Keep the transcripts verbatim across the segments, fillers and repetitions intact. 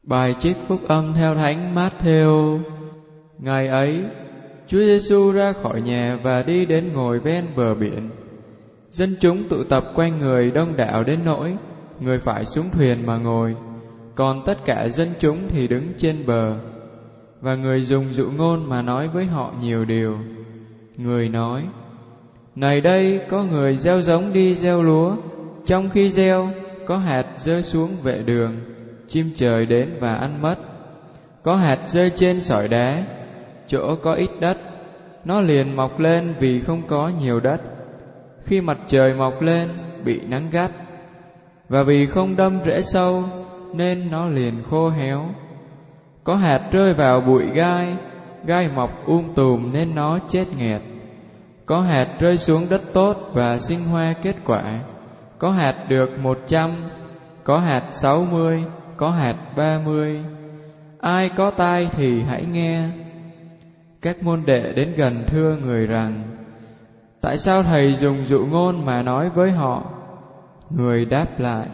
Bài trích phúc âm theo Thánh Mát-thêu. Ngày ấy, Chúa Giêsu ra khỏi nhà và đi đến ngồi ven bờ biển. Dân chúng tụ tập quanh người đông đảo đến nỗi người phải xuống thuyền mà ngồi, còn tất cả dân chúng thì đứng trên bờ. Và người dùng dụ ngôn mà nói với họ nhiều điều. Người nói: Này đây, có người gieo giống đi gieo lúa. Trong khi gieo, có hạt rơi xuống vệ đường, chim trời đến và ăn mất. Có hạt rơi trên sỏi đá, chỗ có ít đất, nó liền mọc lên vì không có nhiều đất. Khi mặt trời mọc lên, bị nắng gắt, và vì không đâm rễ sâu, nên nó liền khô héo. Có hạt rơi vào bụi gai, gai mọc um tùm nên nó chết nghẹt. Có hạt rơi xuống đất tốt và sinh hoa kết quả. Có hạt được một trăm, có hạt sáu mươi, có hạt ba mươi. Ai có tai thì hãy nghe. Các môn đệ đến gần thưa người rằng: Tại sao thầy dùng dụ ngôn mà nói với họ? Người đáp lại: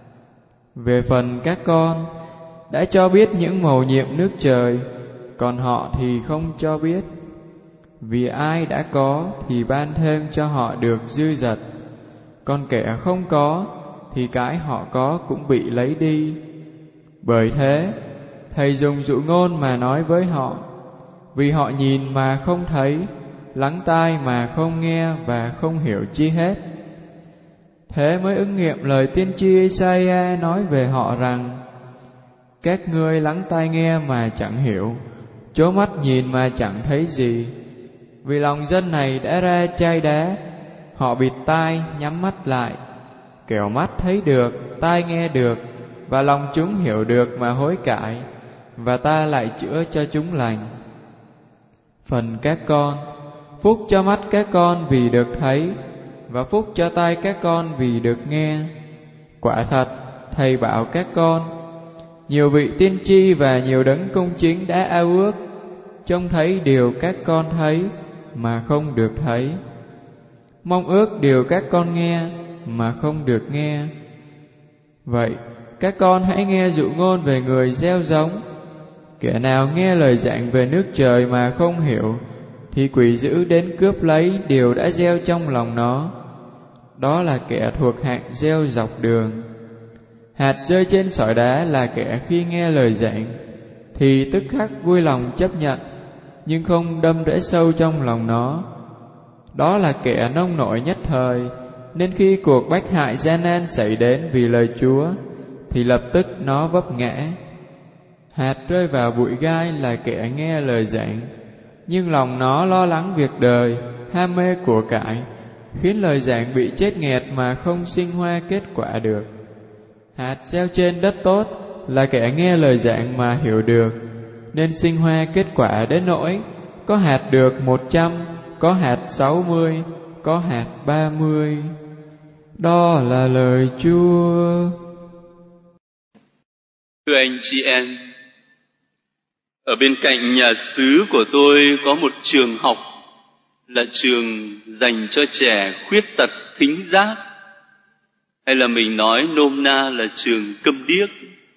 Về phần các con, đã cho biết những mầu nhiệm nước trời, còn họ thì không cho biết. Vì ai đã có thì ban thêm cho họ được dư dật, còn kẻ không có thì cái họ có cũng bị lấy đi. Bởi thế, thầy dùng dụ ngôn mà nói với họ, vì họ nhìn mà không thấy, lắng tai mà không nghe và không hiểu chi hết. Thế mới ứng nghiệm lời tiên tri Ê-sai-a nói về họ rằng: Các ngươi lắng tai nghe mà chẳng hiểu, chố mắt nhìn mà chẳng thấy gì. Vì lòng dân này đã ra chai đá, họ bịt tai nhắm mắt lại, kẻo mắt thấy được, tai nghe được, và lòng chúng hiểu được mà hối cải, và ta lại chữa cho chúng lành. Phần các con, phúc cho mắt các con vì được thấy, và phúc cho tai các con vì được nghe. Quả thật, thầy bảo các con, nhiều vị tiên tri và nhiều đấng công chính đã ao ước trông thấy điều các con thấy mà không được thấy, mong ước điều các con nghe mà không được nghe. Vậy, các con hãy nghe dụ ngôn về người gieo giống. Kẻ nào nghe lời giảng về nước trời mà không hiểu, thì quỷ dữ đến cướp lấy điều đã gieo trong lòng nó. Đó là kẻ thuộc hạng gieo dọc đường. Hạt rơi trên sỏi đá là kẻ khi nghe lời giảng thì tức khắc vui lòng chấp nhận, nhưng không đâm rễ sâu trong lòng nó. Đó là kẻ nông nổi nhất thời, nên khi cuộc bách hại gian nan xảy đến vì lời Chúa, thì lập tức nó vấp ngã. Hạt rơi vào bụi gai là kẻ nghe lời giảng, nhưng lòng nó lo lắng việc đời, ham mê của cải, khiến lời giảng bị chết nghẹt mà không sinh hoa kết quả được. Hạt gieo trên đất tốt là kẻ nghe lời giảng mà hiểu được, nên sinh hoa kết quả đến nỗi có hạt được một trăm, có hạt sáu mươi, có hạt ba mươi. Đó là lời Chúa. Thưa anh chị em, ở bên cạnh nhà xứ của tôi có một trường học, là trường dành cho trẻ khuyết tật thính giác, hay là mình nói nôm na là trường câm điếc.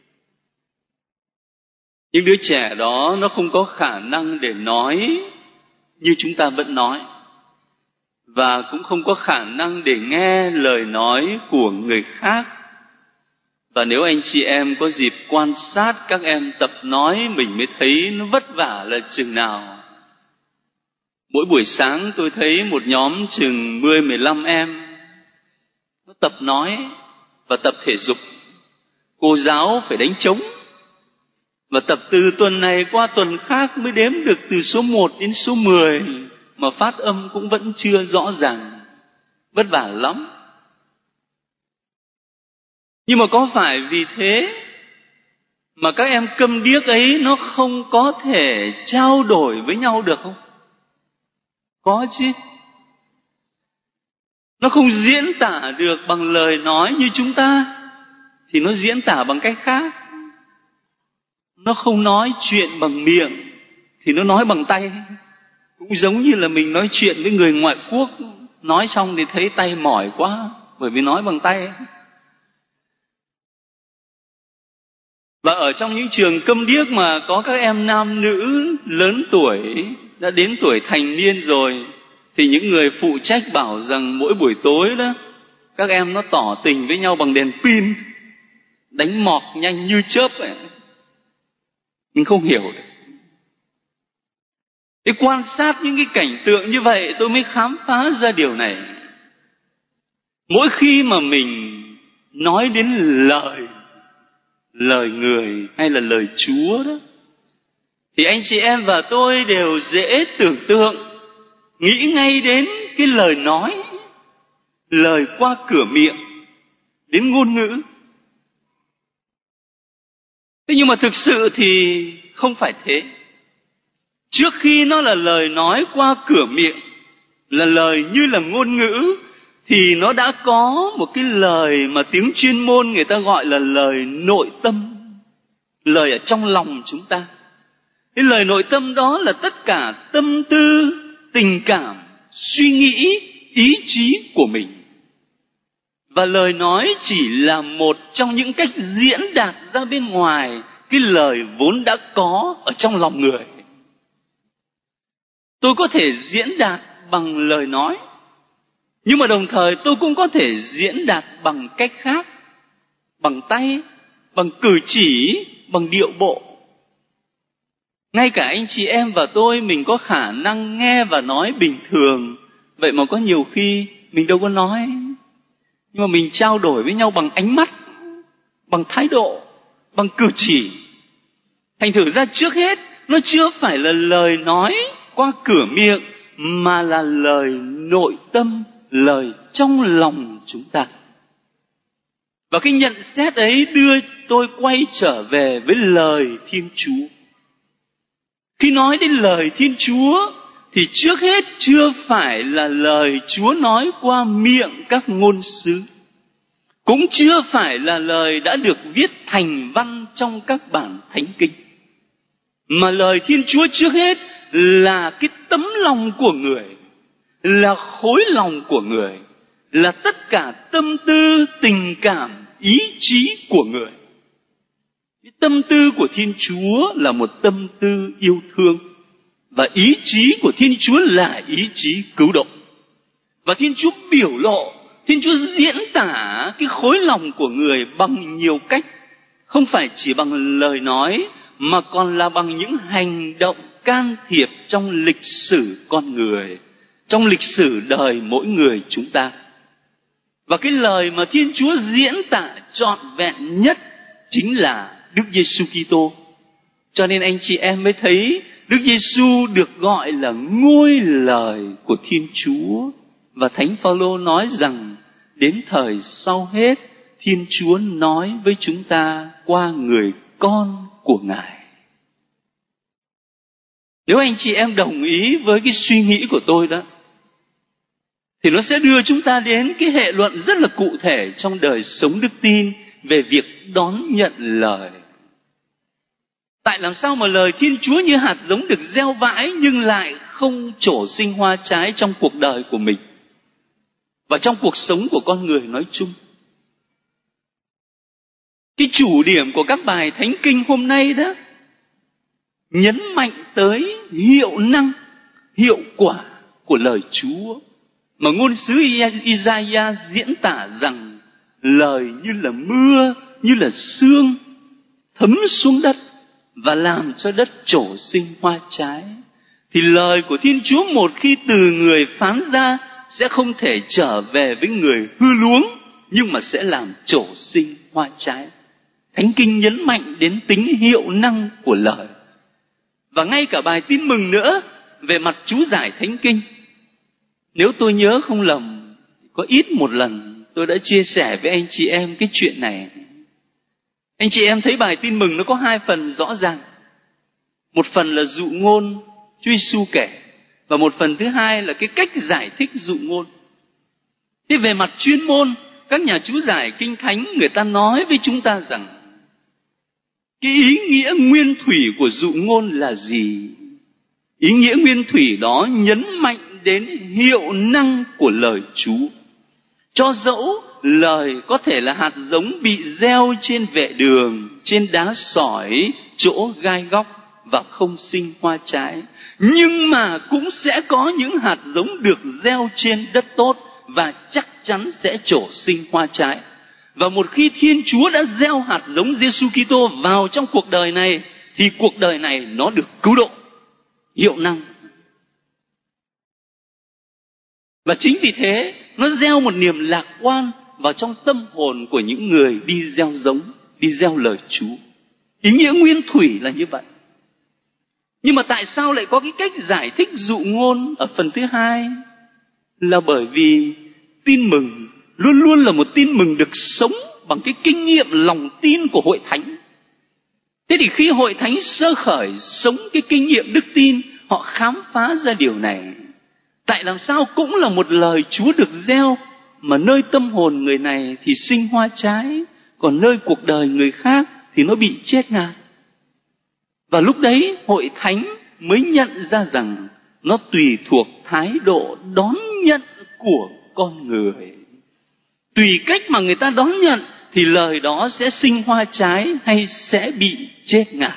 Những đứa trẻ đó nó không có khả năng để nói như chúng ta vẫn nói, và cũng không có khả năng để nghe lời nói của người khác. Và nếu anh chị em có dịp quan sát các em tập nói, mình mới thấy nó vất vả là chừng nào. Mỗi buổi sáng tôi thấy một nhóm chừng mười mười lăm em nó tập nói và tập thể dục. Cô giáo phải đánh trống, và tập từ tuần này qua tuần khác mới đếm được từ số một đến số mười, mà phát âm cũng vẫn chưa rõ ràng. Vất vả lắm. Nhưng mà có phải vì thế mà các em câm điếc ấy nó không có thể trao đổi với nhau được không? Có chứ. Nó không diễn tả được bằng lời nói như chúng ta, thì nó diễn tả bằng cách khác. Nó không nói chuyện bằng miệng thì nó nói bằng tay. Cũng giống như là mình nói chuyện với người ngoại quốc, nói xong thì thấy tay mỏi quá, bởi vì nói bằng tay. Và ở trong những trường câm điếc mà có các em nam nữ lớn tuổi, đã đến tuổi thành niên rồi, thì những người phụ trách bảo rằng mỗi buổi tối đó, các em nó tỏ tình với nhau bằng đèn pin, đánh mọt nhanh như chớp ấy. Nhưng không hiểu được. Để quan sát những cái cảnh tượng như vậy, tôi mới khám phá ra điều này. Mỗi khi mà mình nói đến lời, lời người hay là lời Chúa đó, thì anh chị em và tôi đều dễ tưởng tượng, nghĩ ngay đến cái lời nói, lời qua cửa miệng, đến ngôn ngữ. Thế nhưng mà thực sự thì không phải thế. Trước khi nó là lời nói qua cửa miệng, là lời như là ngôn ngữ, thì nó đã có một cái lời mà tiếng chuyên môn người ta gọi là lời nội tâm. Lời ở trong lòng chúng ta. Cái lời nội tâm đó là tất cả tâm tư, tình cảm, suy nghĩ, ý chí của mình. Và lời nói chỉ là một trong những cách diễn đạt ra bên ngoài cái lời vốn đã có ở trong lòng người. Tôi có thể diễn đạt bằng lời nói, nhưng mà đồng thời tôi cũng có thể diễn đạt bằng cách khác, bằng tay, bằng cử chỉ, bằng điệu bộ. Ngay cả anh chị em và tôi, mình có khả năng nghe và nói bình thường, vậy mà có nhiều khi mình đâu có nói, nhưng mà mình trao đổi với nhau bằng ánh mắt, bằng thái độ, bằng cử chỉ. Thành thử ra trước hết, nó chưa phải là lời nói qua cửa miệng, mà là lời nội tâm, lời trong lòng chúng ta. Và cái nhận xét ấy đưa tôi quay trở về với lời Thiên Chúa. Khi nói đến lời Thiên Chúa, thì trước hết chưa phải là lời Chúa nói qua miệng các ngôn sứ, cũng chưa phải là lời đã được viết thành văn trong các bản thánh kinh, mà lời Thiên Chúa trước hết là cái tấm lòng của người, là khối lòng của người, là tất cả tâm tư, tình cảm, ý chí của người. Cái tâm tư của Thiên Chúa là một tâm tư yêu thương, và ý chí của Thiên Chúa là ý chí cứu độ. Và Thiên Chúa biểu lộ, Thiên Chúa diễn tả cái khối lòng của người bằng nhiều cách, không phải chỉ bằng lời nói, mà còn là bằng những hành động can thiệp trong lịch sử con người, trong lịch sử đời mỗi người chúng ta. Và cái lời mà Thiên Chúa diễn tả trọn vẹn nhất chính là Đức Giêsu Kitô. Cho nên anh chị em mới thấy Đức Giêsu được gọi là ngôi lời của Thiên Chúa. Và Thánh Phaolô nói rằng đến thời sau hết, Thiên Chúa nói với chúng ta qua người con của Ngài. Nếu anh chị em đồng ý với cái suy nghĩ của tôi đó, thì nó sẽ đưa chúng ta đến cái hệ luận rất là cụ thể trong đời sống đức tin về việc đón nhận lời. Tại làm sao mà lời Thiên Chúa như hạt giống được gieo vãi nhưng lại không trổ sinh hoa trái trong cuộc đời của mình và trong cuộc sống của con người nói chung? Cái chủ điểm của các bài thánh kinh hôm nay đó nhấn mạnh tới hiệu năng, hiệu quả của lời Chúa, mà ngôn sứ Isaiah diễn tả rằng lời như là mưa, như là sương thấm xuống đất và làm cho đất trổ sinh hoa trái. Thì lời của Thiên Chúa một khi từ người phán ra sẽ không thể trở về với người hư luống, nhưng mà sẽ làm trổ sinh hoa trái. Thánh kinh nhấn mạnh đến tính hiệu năng của lời. Và ngay cả bài tin mừng nữa, về mặt chú giải thánh kinh, nếu tôi nhớ không lầm, có ít một lần tôi đã chia sẻ với anh chị em cái chuyện này. Anh chị em thấy bài tin mừng nó có hai phần rõ ràng. Một phần là dụ ngôn Chúa Giêsu kể, và một phần thứ hai là cái cách giải thích dụ ngôn. Thế về mặt chuyên môn, các nhà chú giải kinh thánh người ta nói với chúng ta rằng cái ý nghĩa nguyên thủy của dụ ngôn là gì? Ý nghĩa nguyên thủy đó nhấn mạnh đến hiệu năng của lời Chúa. Cho dẫu lời có thể là hạt giống bị gieo trên vệ đường, trên đá sỏi, chỗ gai góc và không sinh hoa trái. Nhưng mà cũng sẽ có những hạt giống được gieo trên đất tốt và chắc chắn sẽ trổ sinh hoa trái. Và một khi Thiên Chúa đã gieo hạt giống Giêsu Kitô vào trong cuộc đời này, thì cuộc đời này nó được cứu độ, hiệu năng. Và chính vì thế, nó gieo một niềm lạc quan vào trong tâm hồn của những người đi gieo giống, đi gieo lời Chúa. Ý nghĩa nguyên thủy là như vậy. Nhưng mà tại sao lại có cái cách giải thích dụ ngôn ở phần thứ hai? Là bởi vì tin mừng luôn luôn là một tin mừng được sống bằng cái kinh nghiệm lòng tin của hội thánh. Thế thì khi hội thánh sơ khởi sống cái kinh nghiệm đức tin, họ khám phá ra điều này. Tại làm sao cũng là một lời Chúa được gieo, mà nơi tâm hồn người này thì sinh hoa trái, còn nơi cuộc đời người khác thì nó bị chết ngạt. Và lúc đấy hội thánh mới nhận ra rằng nó tùy thuộc thái độ đón nhận của con người. Tùy cách mà người ta đón nhận thì lời đó sẽ sinh hoa trái hay sẽ bị chết ngạt.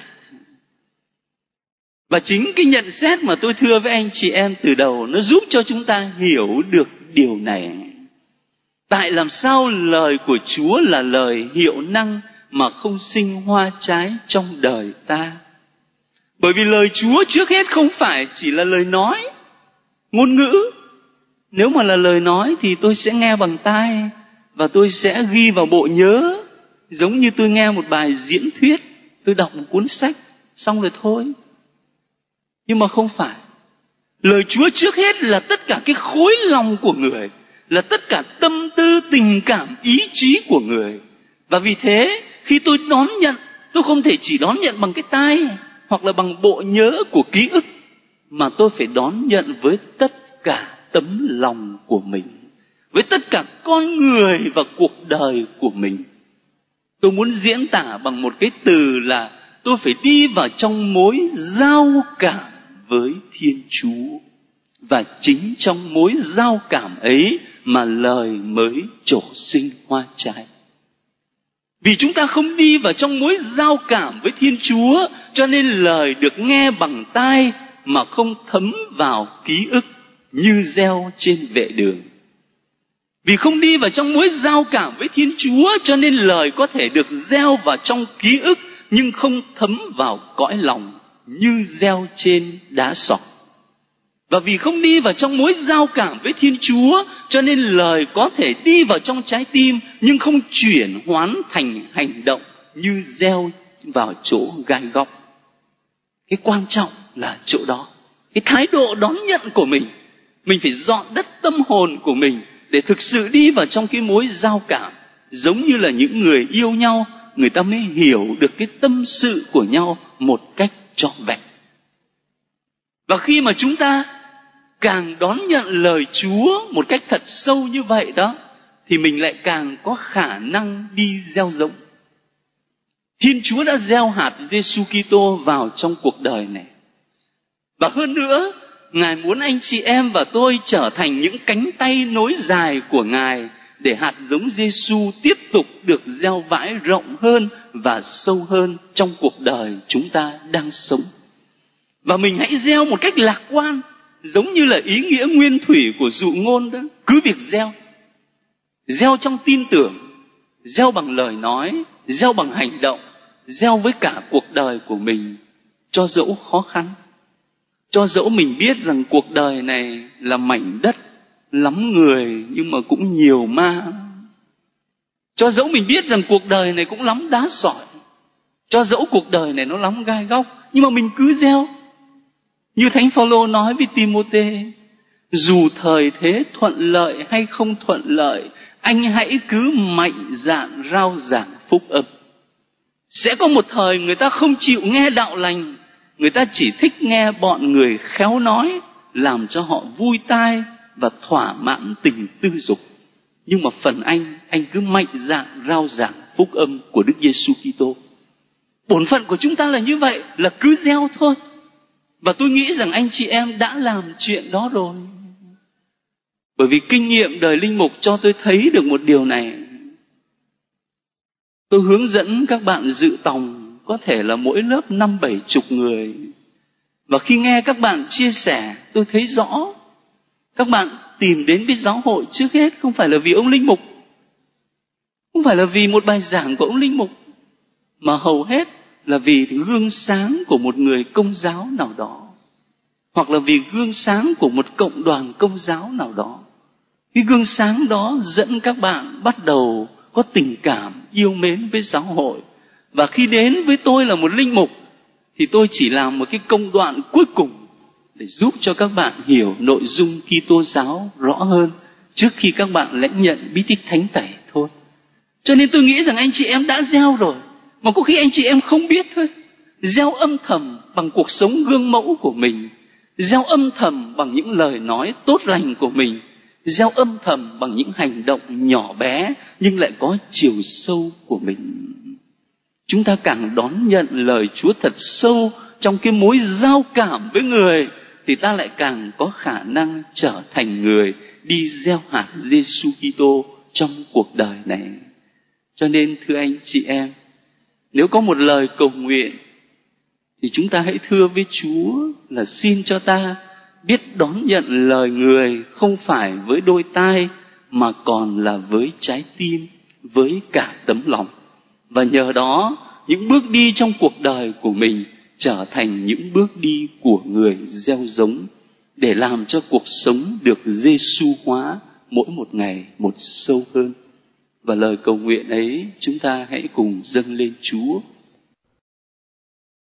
Và chính cái nhận xét mà tôi thưa với anh chị em từ đầu, nó giúp cho chúng ta hiểu được điều này. Tại làm sao lời của Chúa là lời hiệu năng mà không sinh hoa trái trong đời ta? Bởi vì lời Chúa trước hết không phải chỉ là lời nói, ngôn ngữ. Nếu mà là lời nói thì tôi sẽ nghe bằng tai và tôi sẽ ghi vào bộ nhớ, giống như tôi nghe một bài diễn thuyết, tôi đọc một cuốn sách, xong rồi thôi. Nhưng mà không phải. Lời Chúa trước hết là tất cả cái khối lòng của người, là tất cả tâm tư, tình cảm, ý chí của người. Và vì thế, khi tôi đón nhận, tôi không thể chỉ đón nhận bằng cái tai hoặc là bằng bộ nhớ của ký ức, mà tôi phải đón nhận với tất cả tấm lòng của mình, với tất cả con người và cuộc đời của mình. Tôi muốn diễn tả bằng một cái từ là tôi phải đi vào trong mối giao cảm với Thiên Chúa. Và chính trong mối giao cảm ấy mà lời mới trổ sinh hoa trái. Vì chúng ta không đi vào trong mối giao cảm với Thiên Chúa, cho nên lời được nghe bằng tai mà không thấm vào ký ức như gieo trên vệ đường. Vì không đi vào trong mối giao cảm với Thiên Chúa, cho nên lời có thể được gieo vào trong ký ức nhưng không thấm vào cõi lòng như gieo trên đá sỏi. Và vì không đi vào trong mối giao cảm với Thiên Chúa, cho nên lời có thể đi vào trong trái tim nhưng không chuyển hoán thành hành động như gieo vào chỗ gai góc. Cái quan trọng là chỗ đó. Cái thái độ đón nhận của mình. Mình phải dọn đất tâm hồn của mình để thực sự đi vào trong cái mối giao cảm. Giống như là những người yêu nhau, người ta mới hiểu được cái tâm sự của nhau một cách trọn vẹn. Và khi mà chúng ta càng đón nhận lời Chúa một cách thật sâu như vậy đó, thì mình lại càng có khả năng đi gieo giống. Thiên Chúa đã gieo hạt Giêsu Kitô vào trong cuộc đời này. Và hơn nữa, Ngài muốn anh chị em và tôi trở thành những cánh tay nối dài của Ngài, để hạt giống Giêsu tiếp tục được gieo vãi rộng hơn và sâu hơn trong cuộc đời chúng ta đang sống. Và mình hãy gieo một cách lạc quan, giống như là ý nghĩa nguyên thủy của dụ ngôn đó. Cứ việc gieo. Gieo trong tin tưởng, gieo bằng lời nói, gieo bằng hành động, gieo với cả cuộc đời của mình, cho dẫu khó khăn. Cho dẫu mình biết rằng cuộc đời này là mảnh đất, lắm người nhưng mà cũng nhiều ma. Cho dẫu mình biết rằng cuộc đời này cũng lắm đá sỏi. Cho dẫu cuộc đời này nó lắm gai góc, nhưng mà mình cứ gieo. Như Thánh Phaolô nói với Ti-mô-thê, dù thời thế thuận lợi hay không thuận lợi, anh hãy cứ mạnh dạn rao giảng phúc âm. Sẽ có một thời người ta không chịu nghe đạo lành, người ta chỉ thích nghe bọn người khéo nói, làm cho họ vui tai và thỏa mãn tình tư dục. Nhưng mà phần anh, anh cứ mạnh dạn rao giảng phúc âm của Đức Giêsu Kitô. Bổn phận của chúng ta là như vậy, là cứ gieo thôi. Và tôi nghĩ rằng anh chị em đã làm chuyện đó rồi. Bởi vì kinh nghiệm đời linh mục cho tôi thấy được một điều này. Tôi hướng dẫn các bạn dự tòng, có thể là mỗi lớp năm bảy chục người. Và khi nghe các bạn chia sẻ, tôi thấy rõ các bạn tìm đến với giáo hội trước hết không phải là vì ông linh mục, không phải là vì một bài giảng của ông linh mục, mà hầu hết là vì gương sáng của một người công giáo nào đó, hoặc là vì gương sáng của một cộng đoàn công giáo nào đó. Cái gương sáng đó dẫn các bạn bắt đầu có tình cảm yêu mến với giáo hội. Và khi đến với tôi là một linh mục thì tôi chỉ làm một cái công đoạn cuối cùng để giúp cho các bạn hiểu nội dung Kitô giáo rõ hơn trước khi các bạn lãnh nhận bí tích thánh tẩy thôi. Cho nên tôi nghĩ rằng anh chị em đã gieo rồi, mà có khi anh chị em không biết thôi. Gieo âm thầm bằng cuộc sống gương mẫu của mình, gieo âm thầm bằng những lời nói tốt lành của mình, gieo âm thầm bằng những hành động nhỏ bé nhưng lại có chiều sâu của mình. Chúng ta càng đón nhận lời Chúa thật sâu trong cái mối giao cảm với người, thì ta lại càng có khả năng trở thành người đi gieo hạt Giêsu Kitô trong cuộc đời này. Cho nên thưa anh chị em, nếu có một lời cầu nguyện thì chúng ta hãy thưa với Chúa là xin cho ta biết đón nhận lời người không phải với đôi tai mà còn là với trái tim, với cả tấm lòng. Và nhờ đó những bước đi trong cuộc đời của mình trở thành những bước đi của người gieo giống, để làm cho cuộc sống được Giêsu hóa mỗi một ngày một sâu hơn. Và lời cầu nguyện ấy chúng ta hãy cùng dâng lên Chúa